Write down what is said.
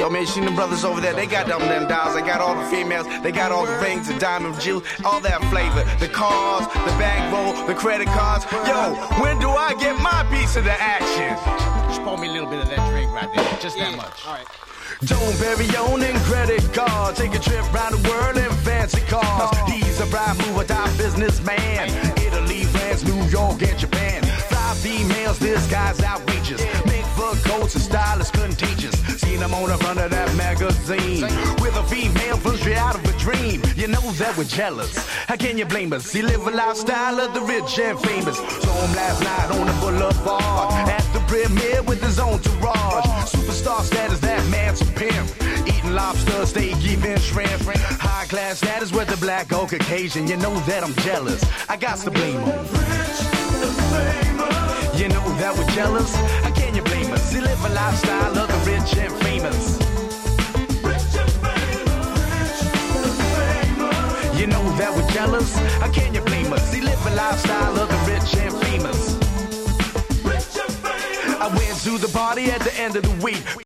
Yo, man, you seen the brothers over there? They got them dolls. They got all the females. They got all the rings, the diamond juice, all that flavor. The cars, the bankroll, the credit cards. Yo, when do I get my piece of the action? Just pour me a little bit of that drink right there. Just that much. All right. Don't bury own and credit card. Take a trip around the world in fancy cars. He's a bribe mover, top businessman. Italy, France, New York, and Japan. Fly females, this guy's outrageous. Make fur coats and stylists couldn't teach us. Seen him on the front of that magazine with a female from straight out of a dream. You know that we're jealous. How can you blame us? He live a lifestyle of the rich and famous. Saw him last night on the boulevard at the premiere with his own entourage. Superstar status, that man's a pimp. Eating lobster, steak, even shrimp. High class status with the black or Caucasian. You know that I'm jealous. I got to blame him. You know that we're jealous. How can you blame us? He live a lifestyle of the rich and famous. You know that we're jealous. How can you blame us? He live a lifestyle of the rich and famous. I went to the party at the end of the week.